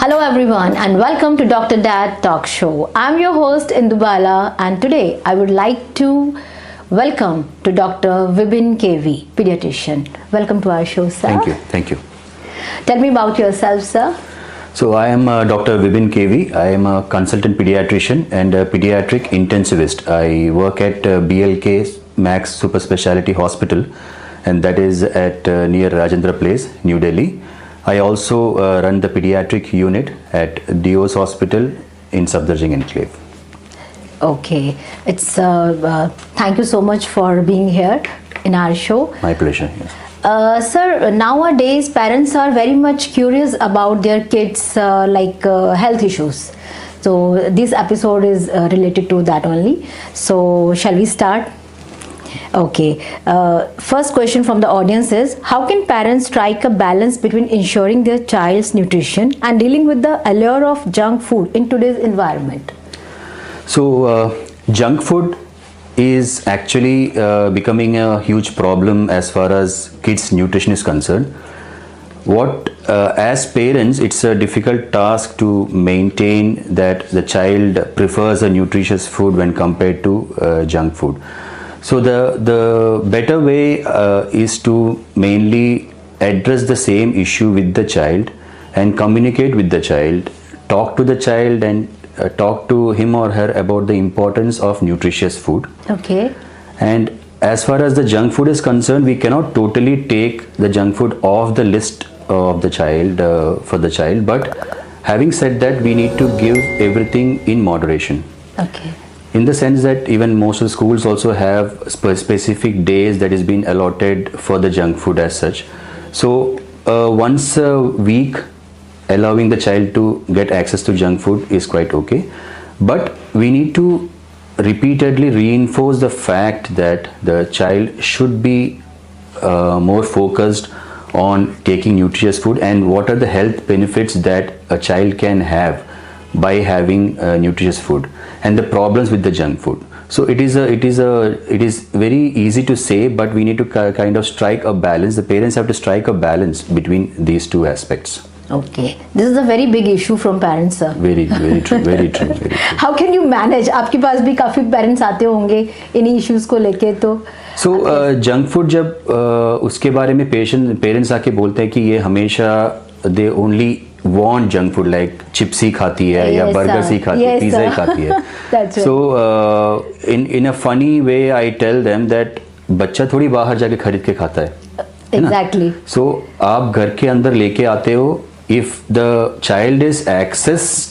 Hello everyone and welcome to Dr. Dad Talk Show. I'm your host Indubala and today I would like to welcome to Dr. Vibin KV, pediatrician. Welcome to our show, sir. Thank you. Tell me about yourself, sir. So I am Dr. Vibin KV. I am a consultant pediatrician and a pediatric intensivist. I work at BLK Max Super Speciality Hospital, and that is at near Rajendra Place, New Delhi. I also run the pediatric unit at Dios Hospital in Safdarjung Enclave. Okay, it's thank you so much for being here in our show. My pleasure. Yes. Sir, nowadays parents are very much curious about their kids' health issues. So this episode is related to that only. So shall we start? Okay. First question from the audience is, how can parents strike a balance between ensuring their child's nutrition and dealing with the allure of junk food in today's environment? So junk food is actually becoming a huge problem as far as kids' nutrition is concerned. As parents, it's a difficult task to maintain that the child prefers a nutritious food when compared to junk food. So the better way is to mainly address the same issue with the child and communicate with the child, talk to the child and talk to him or her about the importance of nutritious food. Okay. And as far as the junk food is concerned, we cannot totally take the junk food off the list of the child for the child, but having said that, we need to give everything in moderation. Okay. In the sense that even most of the schools also have specific days that is being allotted for the junk food as such. So once a week allowing the child to get access to junk food is quite okay. But we need to repeatedly reinforce the fact that the child should be more focused on taking nutritious food and what are the health benefits that a child can have by having nutritious food and the problems with the junk food. So it is very easy to say, but we need to kind of strike a balance. The parents have to strike a balance between these two aspects. Okay, this is a very big issue from parents, sir. Very true, very true. How can you manage? आपके पास भी काफी parents आते होंगे इन्हीं issues को लेके तो. So junk food जब उसके बारे में parents आके बोलते हैं कि ये हमेशा they only want junk food, like chips ही खाती है या burgers ही खाती है, pizza ही खाती है. That's right. So in a funny way I tell them that बच्चा थोड़ी बाहर जाके खरीद के खाता है. Exactly. So आप घर के अंदर लेके आते हो. If the child has access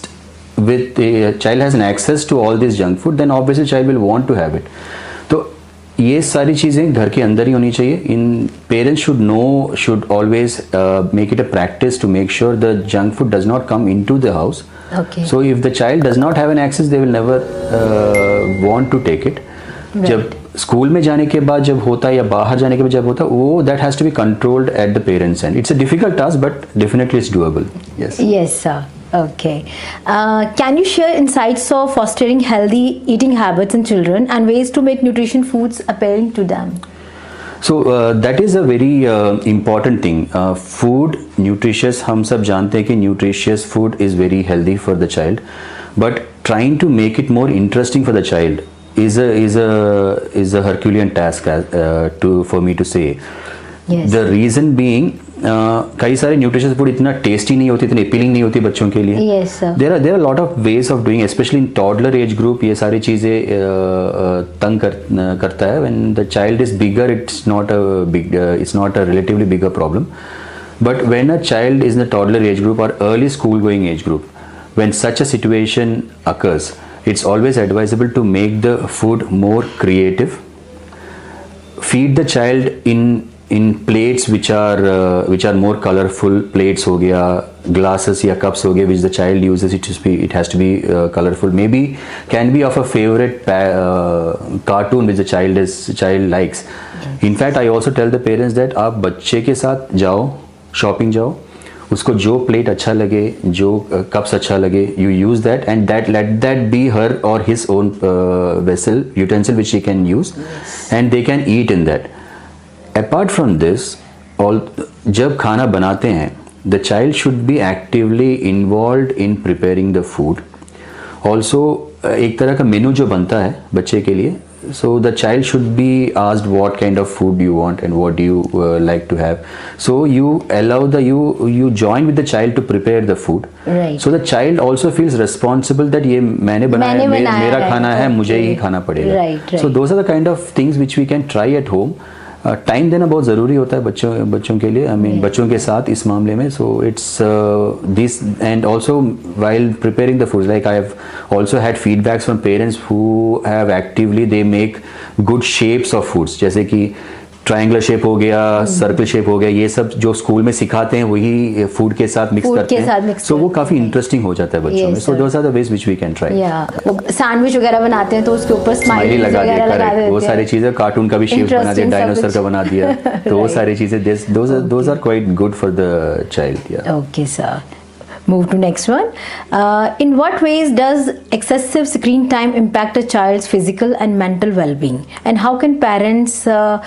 to all this junk food, then obviously child will want to have it. तो ये सारी चीजें घर के अंदर ही होनी चाहिए. In parents should always make it a practice to make sure the junk food does not come into the house. Okay. So if the child does not have an access, they will never want to take it. Right. जब school में जाने के बाद जब होता है या बाहर जाने के बाद जब होता है वो that has to be controlled at the parents end. It's a difficult task, but definitely it's doable. Yes. Yes, sir. Okay. Can you share insights of fostering healthy eating habits in children and ways to make nutrition foods appealing to them? So that is a very important thing. Food, nutritious, हम सब जानते हैं कि nutritious food is very healthy for the child, but trying to make it more interesting for the child is a Herculean task for me to say. Yes. The reason being कई सारे nutritious food इतना tasty नहीं होती, इतनी appealing नहीं होती बच्चों के लिए. Yes, sir. There are lot of ways of doing, especially in toddler age group. ये सारी चीजें तंग करता है. When the child is bigger, it's not a relatively bigger problem. But when a child is in the toddler age group or early school going age group, when such a situation occurs, it's always advisable to make the food more creative. Feed the child in plates which are more colorful. Plates हो गया, glasses या cups हो गए which the child uses. It has to be colorful. Maybe can be of a favorite cartoon which the child likes. In fact, I also tell the parents that आप बच्चे के साथ जाओ, shopping जाओ, उसको जो प्लेट अच्छा लगे, जो कप्स अच्छा लगे, you use that and let that be her or his own utensil which he can use, and they can eat in that. Apart from this, जब खाना बनाते हैं the child should be actively involved in preparing the food. Also एक तरह का मेनू जो बनता है बच्चे के लिए, so the child should be asked what kind of food you want and what do you like to have. So you allow you join with the child to prepare the food. Right. So the child also feels responsible that ये मैंने बनाया मेरा खाना है, मुझे ही खाना पड़ेगा. Right. So those are the kind of things which we can try at home. Time देना बहुत ज़रूरी होता है बच्चों के लिए, आई मीन बच्चों के साथ इस मामले में. So it's this and also while preparing the food, like I have also had feedbacks from parents who have actively they make good shapes of foods, जैसे कि ट्रायंगुलर शेप हो गया, सर्कल शेप हो गया, ये सब जो स्कूल में सिखाते हैं वही फूड के साथ मिक्स करते हैं. सो वो काफी इंटरेस्टिंग हो जाता है बच्चों में. So those are the ways which we can try. Sandwich वगैरह बनाते हैं तो उसके ऊपर स्माइली लगा देते हैं, वो सारी चीजें, कार्टून का भी शेप बना दिया, डायनासोर का बना दिया, तो वो सारी चीजें those are quite good for the child. Okay sir, move to next one. In what ways does excessive screen time impact a child's physical and mental well-being, and how can parents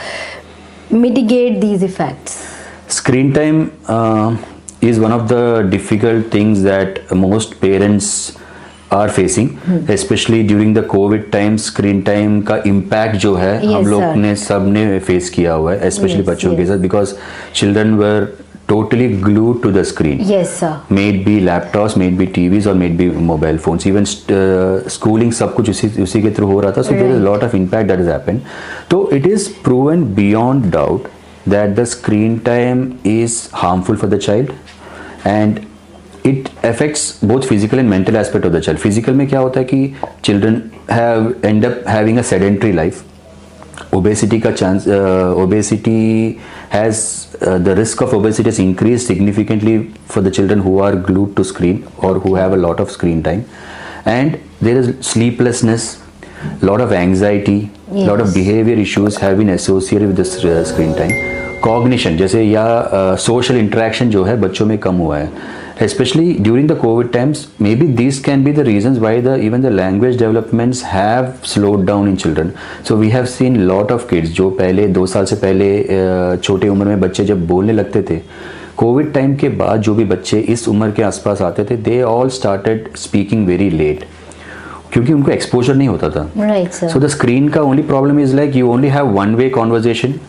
mitigate these effects? Screen time is one of the difficult things that most parents are facing, especially during the COVID time. Screen time का impact जो है हम लोग ने सब ने face किया हुआ है, especially बच्चों के साथ, because children were totally glued to the screen. Yes sir. May it be laptops, may it be TVs, or may it be mobile phones. Even schooling सब कुछ उसी के through हो रहा था. So there is a lot of impact that has happened. So it is proven beyond doubt that the screen time is harmful for the child, and it affects both physical and mental aspect of the child. Physical में क्या होता है कि children end up having a sedentary life. Obesity का chance, obesity has the risk of obesity has increased significantly for the children who are glued to screen or who have a lot of screen time, and there is sleeplessness, lot of anxiety, lot of behavior issues have been associated with this screen time. Cognition जैसे या social interaction जो है बच्चों में कम हुआ है, especially during the COVID times. Maybe these can be the reasons why even the language developments have slowed down in children. So we have seen lot of kids जो पहले 2 साल से पहले छोटे उम्र में बच्चे जब बोलने लगते थे, कोविड टाइम के बाद जो भी बच्चे इस उम्र के आसपास आते थे, they all started speaking very late, क्योंकि उनको एक्सपोजर नहीं होता था. Right sir. So the screen का only problem is like you only have one way conversation.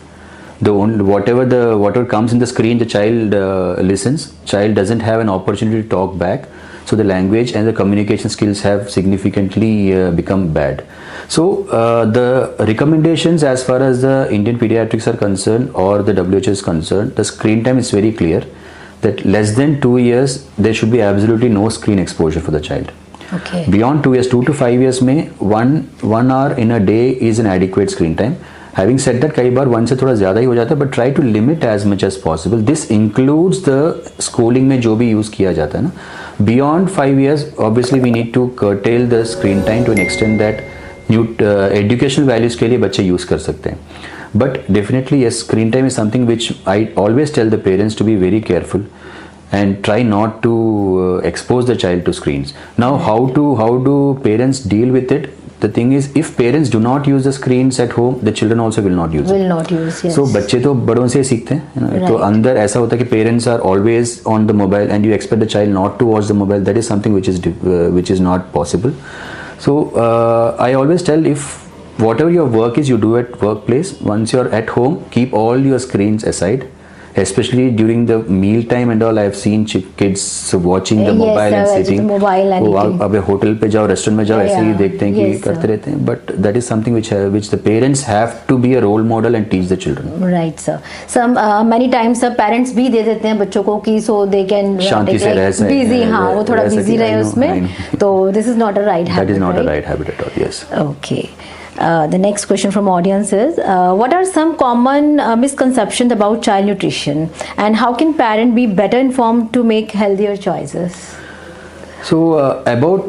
Whatever comes in the screen, the child listens. Child doesn't have an opportunity to talk back, so the language and the communication skills have significantly become bad. So the recommendations as far as the Indian pediatrics are concerned or the WHO is concerned, the screen time is very clear that less than 2 years there should be absolutely no screen exposure for the child. Okay. Beyond 2 years, 2 to 5 years में one hour in a day is an adequate screen time. Having said that, कई बार 1 से थोड़ा ज़्यादा ही हो जाता है, but try to limit as much as possible. This includes the schooling में जो भी use किया जाता है ना. Beyond 5 years, obviously we need to curtail the screen time to an extent that new educational values के लिए बच्चे use कर सकते हैं. But definitely yes, screen time is something which I always tell the parents to be very careful and try not to expose the child to screens. Now how do parents deal with it? The thing is, if parents do not use the screens at home, the children also will not use it. Yes. So बच्चे तो बड़ों से सीखते हैं, right. तो अंदर ऐसा होता है कि parents are always on the mobile and you expect the child not to watch the mobile. That is something which is not possible. So I always tell, if whatever your work is you do at workplace, once you're at home, keep all your screens aside. Especially during the meal time and all, I have seen kids watching the mobile and sitting. अब hotel पे जाओ, restaurant में जाओ, ऐसे ही देखते हैं कि करते रहते हैं. But that is something which the parents have to be a role model and teach the children. Right sir. Some many times parents भी दे देते हैं बच्चों को कि so they can शांति से रह सकें. Busy, हाँ वो थोड़ा busy रहे उसमें. तो this is not a right habit. That is not a right habit at all. Yes. Okay. The next question from audience is, what are some common misconceptions about child nutrition, and how can parents be better informed to make healthier choices? So about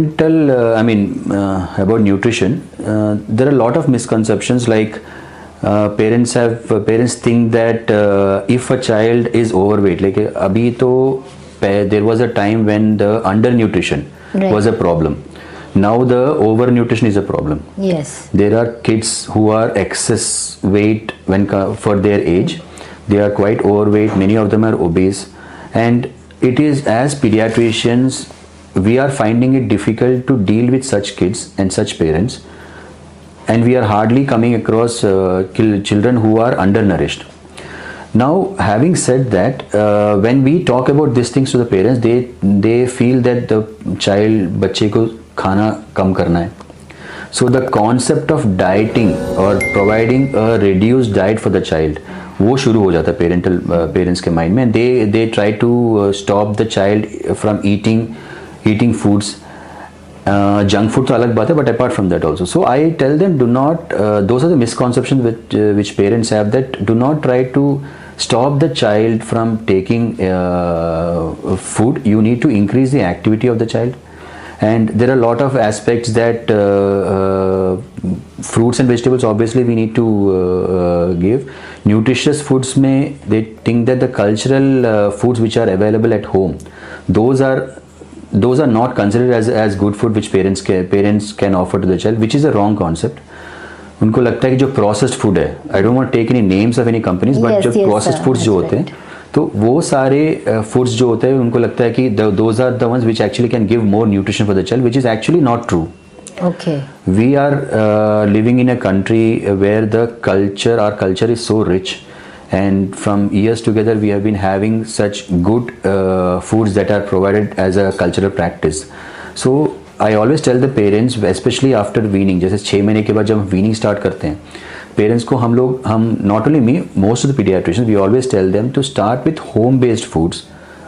about nutrition, there are a lot of misconceptions. Like parents think that if a child is overweight, like abhi to there was a time when the undernutrition was a problem. Now the overnutrition is a problem. Yes. There are kids who are excess weight for their age. They are quite overweight. Many of them are obese, And it is, as pediatricians, we are finding it difficult to deal with such kids and such parents, and we are hardly coming across children who are undernourished. Now, having said that, when we talk about these things to the parents, they feel that the child, बच्चे को खाना कम करना है. So the concept of dieting or providing a reduced diet for the child, वो शुरू हो जाता है parents के mind में. They try to stop the child from eating foods. Junk food तो अलग बात है, but apart from that also. So I tell them, do not. Those are the misconceptions which parents have, that do not try to stop the child from taking food. You need to increase the activity of the child, and there are a lot of aspects that fruits and vegetables obviously we need to give. Nutritious foods में they think that the cultural foods which are available at home, those are not considered as good food which parents can offer to the child, which is a wrong concept. उनको लगता है कि जो processed food है, I don't want take any names of any companies, but जो processed foods जो होते हैं, तो वो सारे फूड्स जो होते हैं उनको लगता है कि those are the ones which actually can give more nutrition for the child, which is actually not true. Okay. We are living in a country where our culture is so rich, and from years together we have been having such good foods that are provided as a cultural practice. So I always tell the parents, especially after weaning, जैसे 6 महीने के बाद जब हम weaning start करते हैं, parents को हम not only me, most of the pediatricians, we always tell them to start with home based foods,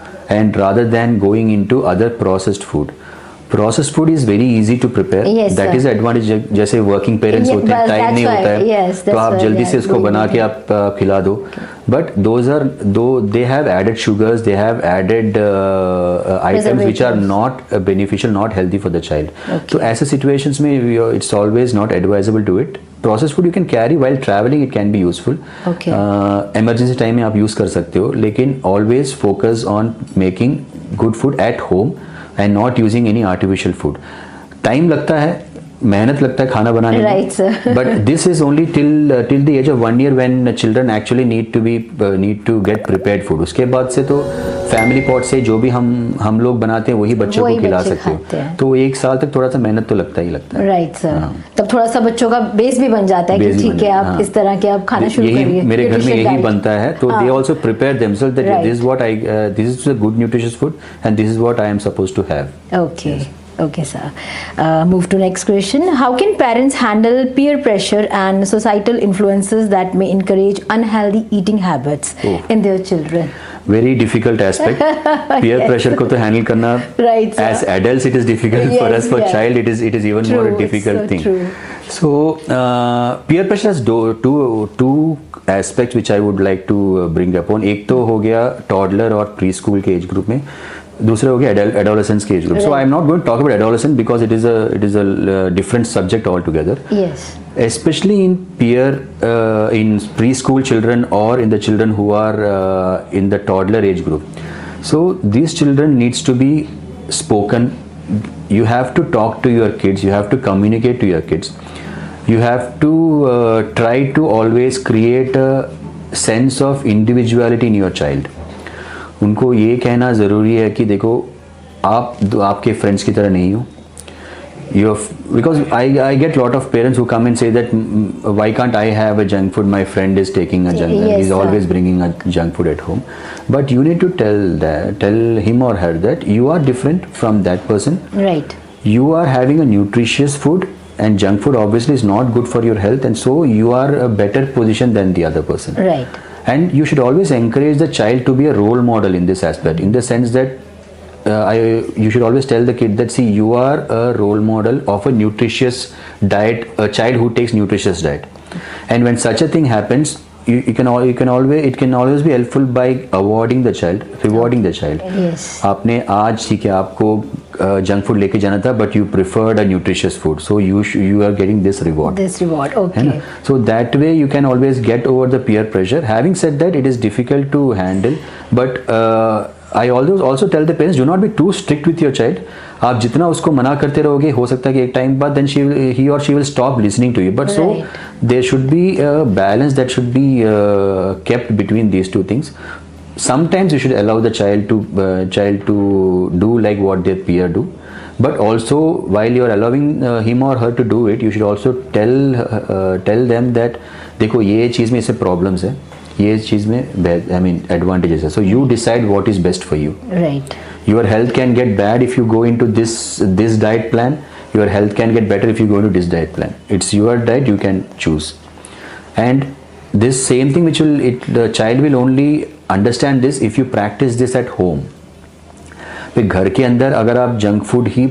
and rather than going into other processed food. Processed food is very easy to prepare. Yes, that is the advantage. जैसे working parents होते हैं, time नहीं होता है, तो आप जल्दी से उसको बना के आप खिला दो. But they have added sugars, they have added items which are not beneficial, not healthy for the child. So ऐसे situations में it's always not advisable to it. Processed food you can carry while traveling, it can be useful. Emergency time में आप use कर सकते हो, लेकिन always focus on making good food at home and not using any artificial food. Time लगता है, मेहनत लगता है खाना बनाने में, but this is only till the age of 1 year when children actually need to get prepared food. उसके बाद से तो family pot से जो भी हम लोग बनाते हैं वही बच्चों को खिला सकते हो. तो 1 साल तक थोड़ा सा मेहनत तो लगता ही लगता है. Right sir. तब थोड़ा सा बच्चों का बेस भी बन जाता है कि ठीक है आप इस तरह के आप खाना शुरू करिए. मेरे घर में यही बनता है, तो they also prepare themselves that this is a good nutritious food and this is what I am supposed to have. Okay, sir. Move to next question. How can parents handle peer pressure and societal influences that may encourage unhealthy eating habits in their children? Very difficult aspect. Peer pressure को तो handle करना, as adults it is difficult. For us, for child it is even more a difficult thing. So peer pressure has two aspects which I would like to bring upon. एक तो हो गया toddler और preschool के age group में, दूसरा हो गया adolescents के age group. So I am not going to talk about adolescent because it is a different subject altogether. Yes. Especially in preschool children or in the children who are in the toddler age group. So these children needs to be spoken. You have to talk to your kids. You have to communicate to your kids. You have to try to always create a sense of individuality in your child. उनको ये कहना ज़रूरी है कि देखो आप आपके friends की तरह नहीं हो. Because I get lot of parents who come and say that why can't I have a junk food? My friend is taking a junk food. He's always bringing a junk food at home. But you need to tell him or her that you are different from that person. Right. You are having a nutritious food, and junk food obviously is not good for your health, and so you are a better position than the other person. Right. And you should always encourage the child to be a role model in this aspect, in the sense that you should always tell the kid that, see, you are a role model of a nutritious diet, a child who takes nutritious diet. And when such a thing happens, it can always be helpful by rewarding the child. Yes. आपने आज ठीक है आपको junk food लेके जाना था, but you preferred a nutritious food, so you are getting this reward. Okay. So that way you can always get over the peer pressure. Having said that, it is difficult to handle, but I also tell the parents, do not be too strict with your child. आप जितना उसको मना करते रहोगे, हो सकता है कि एक टाइम बाद then he or she will stop listening to you. But so there should be a balance that should be kept between these two things. sometimes you should allow the child to do like what their peer do, but also while you are allowing him or her to do it, you should also tell them that देखो ये चीज़ में इससे problems है, ये चीज़ में advantages है, so you decide what is best for you. Right. Your health can get bad if you go into this diet plan. Your health can get better if you go into this diet plan. It's your diet, you can choose. And this same thing the child will only understand this if you practice this at home. घर के अंदर अगर आप junk food ही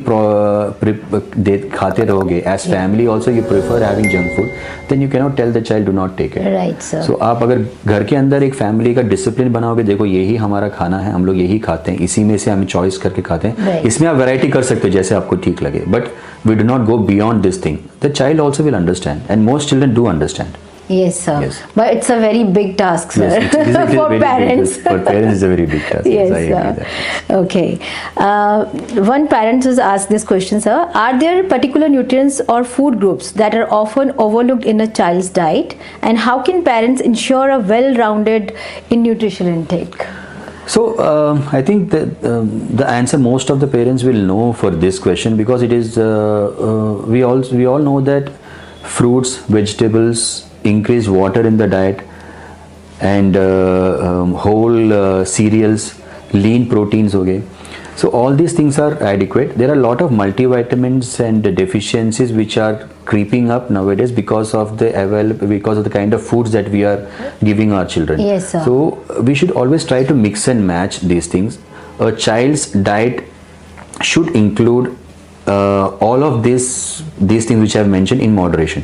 खाते रहोगे, as family also you prefer having junk food, then you cannot tell the child do not take it. Right, sir. So आप अगर घर के अंदर एक फैमिली का डिसिप्लिन बनाओगे, देखो यही हमारा खाना है, हम लोग यही खाते हैं, इसी में से हम चॉइस करके खाते हैं, right. इसमें आप वैरायटी कर सकते हो जैसे आपको ठीक लगे, but we do not go beyond this thing. The child also will understand and most children do understand. Yes, sir. Yes. But it's a very big task, sir, yes, it is for parents. For parents, it's a very big task. Yes, I agree sir. that. Okay. One parent has asked this question, sir. Are there particular nutrients or food groups that are often overlooked in a child's diet? And how can parents ensure a well-rounded nutritional intake? So I think that the answer most of the parents will know for this question, because it is we all know that fruits, vegetables, increased water in the diet, and whole cereals, lean proteins. Okay, so all these things are adequate. There are a lot of multivitamins and deficiencies which are creeping up nowadays because of the kind of foods that we are giving our children. Yes, sir. So we should always try to mix and match these things. A child's diet should include all of these things which I have mentioned in moderation.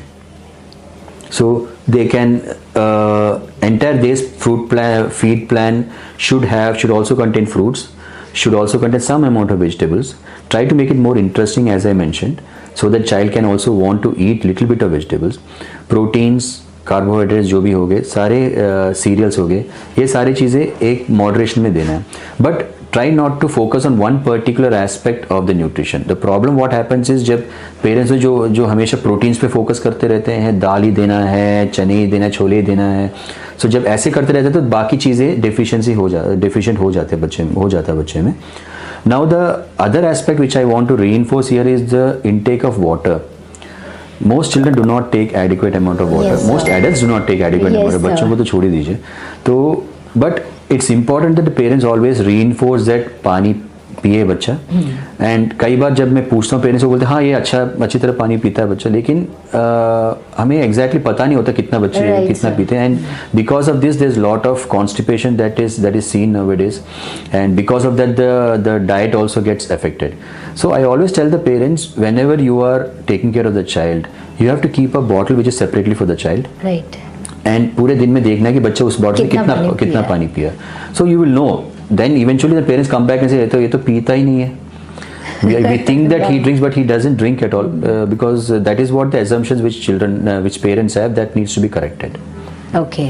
So they can entire this feed plan should also contain fruits, should also contain some amount of vegetables. Try to make it more interesting, as I mentioned, so that child can also want to eat little bit of vegetables. Proteins, carbohydrates जो भी हो गए, सारे serials हो गए, ये सारी चीज़ें एक मॉडरेशन में देना है. But try not to focus on one particular aspect of the nutrition. The problem what happens is जब पेरेंट्स जो हमेशा प्रोटीन्स पे फोकस करते रहते हैं, दाल ही देना है, चने ही देना है, छोले ही देना है, so जब ऐसे करते रहते हैं तो बाकी चीज़ें deficient हो जाते हैं बच्चे में. Now the other aspect which I want to reinforce here is the intake of water. Most children do not take adequate amount of water. Yes, most adults do not take adequate amount of. बच्चों को तो छोड़ ही दीजिए. तो but it's important that the parents always reinforce that पानी पिए बच्चा. And कई बार जब मैं पूछता हूँ पेरेंट्स को, बोलते हैं हाँ ये अच्छी तरह पानी पीता है बच्चा, लेकिन हमें एग्जैक्टली पता नहीं होता कितना बच्चे कितना पीते हैं. And because of this there is lot of constipation that is seen nowadays, and because of that the diet also gets affected. So I always tell the parents, whenever you are taking care of the child, you have to keep a bottle which is separately for the child. Right. And पूरे दिन में देखना है कि बच्चा उस bottle में कितना पानी पिया. So you will know, then eventually the parents come back and say ये तो पीता ही नहीं है. We think that he drinks, but he doesn't drink at all, because that is what the assumptions which parents have, that needs to be corrected. Okay.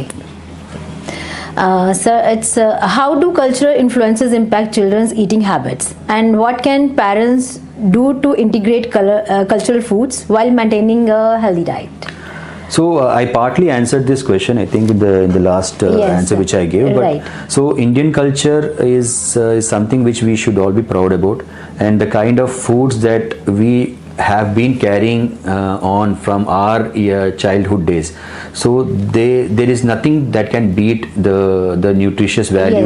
Sir, it's how do cultural influences impact children's eating habits, and what can parents do to integrate cultural foods while maintaining a healthy diet? So I partly answered this question, I think, in the last answer which I gave. But right. So Indian culture is something which we should all be proud about, and the kind of foods that we have been carrying on from our childhood days. So there is nothing that can beat the nutritious value,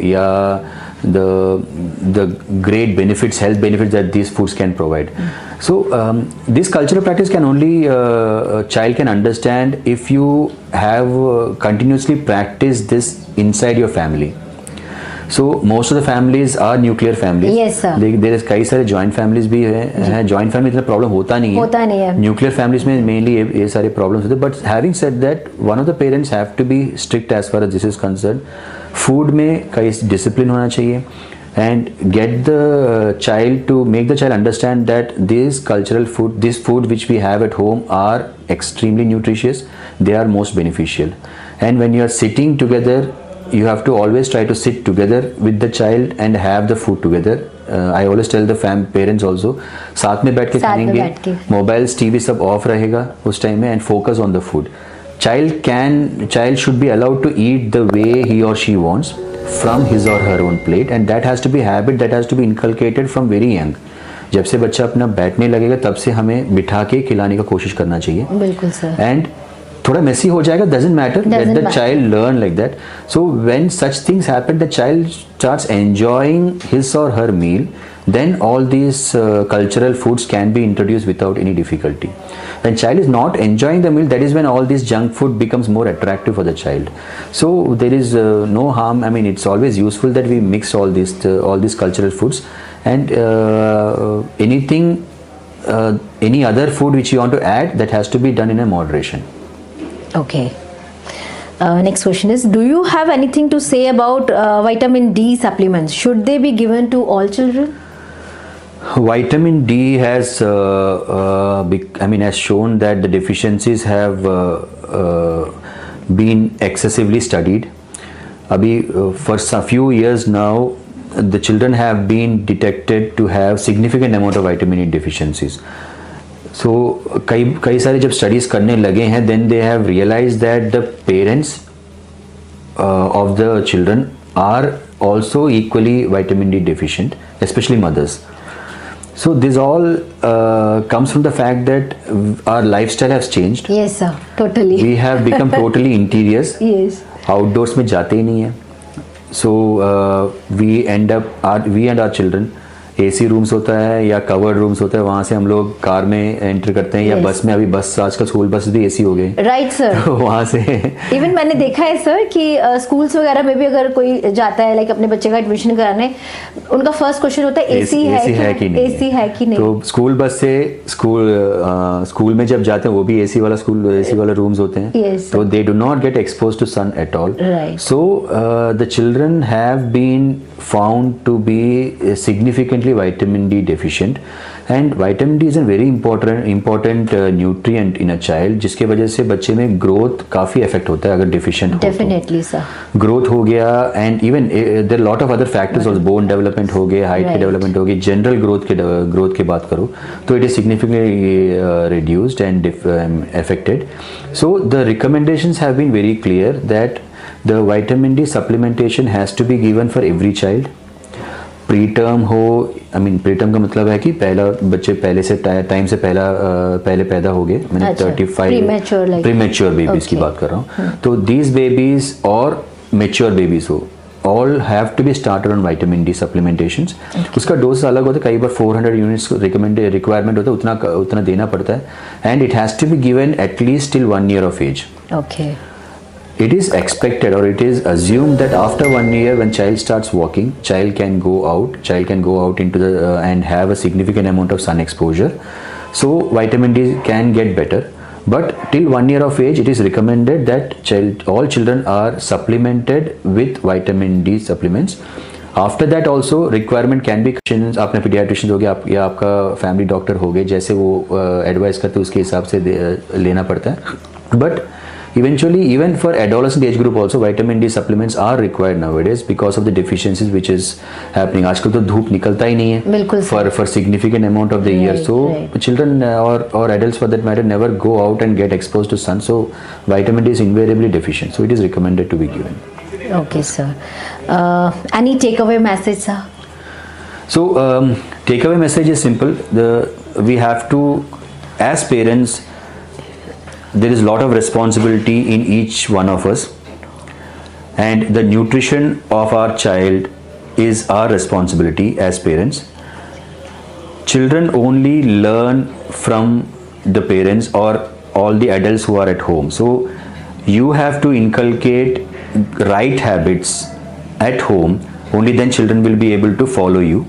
the great benefits, health benefits that these foods can provide. So this cultural practice can only a child can understand if you have continuously practiced this inside your family. So most of the families are nuclear families. Yes, sir. There is कई सारे joint families भी हैं. Joint family इतना problem होता नहीं है. Nuclear families में mainly ये सारे problems होते हैं. But having said that, one of the parents have to be strict as far as this is concerned. Food में कई discipline होना चाहिए. And get the child to make the child understand that this food which we have at home are extremely nutritious. They are most beneficial. And when you are sitting together, you have to always try to sit together with the child and have the food together. I always tell the parents also, साथ में बैठ के खाएंगे, mobiles, TV सब off रहेगा उस time में, and focus on the food. Child should be allowed to eat the way he or she wants. from his or her own plate, and that has to be habit that has to be inculcated from very young. जब से बच्चा अपना बैठने लगेगा तब से हमें बिठा के खिलाने का कोशिश करना चाहिए. बिल्कुल सर. एंड थोड़ा मेसी हो जाएगा, doesn't matter, let the child learn like that. So when such things happen, the child starts enjoying his or her meal, then all these cultural foods can be introduced without any difficulty. When child is not enjoying the meal, that is when all this junk food becomes more attractive for the child. So there is no harm. I mean, it's always useful that we mix all these cultural foods, and any other food which you want to add, that has to be done in a moderation. Okay. Next question is, do you have anything to say about vitamin D supplements? Should they be given to all children? Vitamin D has has shown that the deficiencies have been excessively studied. For a few years now, the children have been detected to have significant amount of vitamin E deficiencies. So कई सारे जब studies करने लगे हैं, then they have realized that the parents of the children are also equally vitamin D deficient, especially mothers. So this all comes from the fact that our lifestyle has changed. Yes sir, totally. We have become totally interiors. Yes. Outdoors में जाते ही नहीं है. So we and our children, AC rooms होता है या covered rooms होता है, वहाँ से हम लोग कार में एंटर करते हैं. yes. या बस में, अभी बस आजकल स्कूल बस भी एसी हो गए. Right sir. तो वहाँ से इवन मैंने देखा है सर कि स्कूल्स वगैरह में भी अगर कोई जाता है, लाइक अपने बच्चे का एडमिशन कराने, उनका फर्स्ट क्वेश्चन होता है एसी है कि नहीं, एसी है कि नहीं. तो स्कूल बस से स्कूल में जब जाते हैं वो भी एसी वाला रूम्स होते हैं. yes, तो they do not get expose to sun at all. So the children have been found to be significantly vitamin D deficient, and vitamin D is a very important nutrient in a child, जिसके वजह से बच्चे में growth काफ़ी affect होता है अगर deficient हो. Definitely sir. Growth हो गया, and even there are lot of other factors also, bone development हो गए, height के development हो गए, general growth की बात करो तो it is significantly reduced and affected. So the recommendations have been very clear that the vitamin D supplementation has to be given for every child. Preterm हो, preterm का मतलब है कि बच्चे पहले से टाइम से पहले पैदा हो गए. मैंने 35 प्रीमेच्योर बेबीज की बात कर रहा हूँ. तो these babies और mature babies हो, all have to be started on vitamin D supplementations. उसका डोज अलग होता है, कई बार 400 यूनिट्स रिक्वायरमेंट होता है, उतना देना पड़ता है, and it has to be given at least till 1 year of age. Okay. It is expected or it is assumed that after 1 year, when child starts walking, child can go out into the and have a significant amount of sun exposure. So vitamin D can get better. But till 1 year of age, it is recommended that all children are supplemented with vitamin D supplements. After that also requirement can be questions. आपने pediatrician हो गया या आपका family doctor हो गए, जैसे वो advice करते हैं उसके हिसाब से लेना पड़ता है. But eventually, even for adolescent age group also, vitamin D supplements are required nowadays because of the deficiencies which is happening. आजकल तो धूप निकलता ही नहीं है for significant amount of the year. So children or adults for that matter never go out and get exposed to sun. So vitamin D is invariably deficient. So it is recommended to be given. Okay, sir. Any takeaway message, sir? So takeaway message is simple. We have to, as parents, there is a lot of responsibility in each one of us, and the nutrition of our child is our responsibility as parents. Children only learn from the parents or all the adults who are at home. So you have to inculcate right habits at home, only then children will be able to follow you.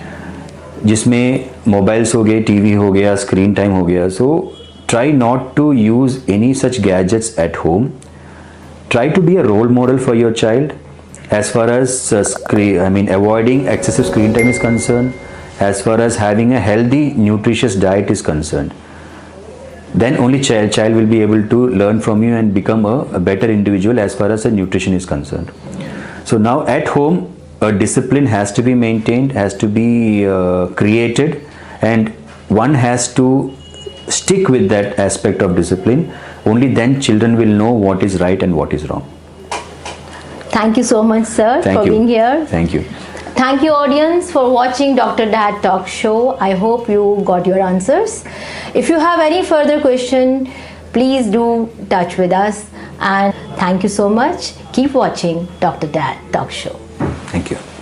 जिसमें mobiles हो गए, TV हो गया, screen time हो गया. So try not to use any such gadgets at home. Try to be a role model for your child as far as avoiding excessive screen time is concerned, as far as having a healthy nutritious diet is concerned. Then only child will be able to learn from you and become a better individual as far as the nutrition is concerned. So now at home, a discipline has to be maintained, has to be created, and one has to stick with that aspect of discipline. Only then children will know what is right and what is wrong. Thank you so much, sir, Thank for you. being here. Thank you. Thank you, audience, for watching Dr. Dad Talk Show. I hope you got your answers. If you have any further question, please do touch with us. And thank you so much. Keep watching Dr. Dad Talk Show. Thank you.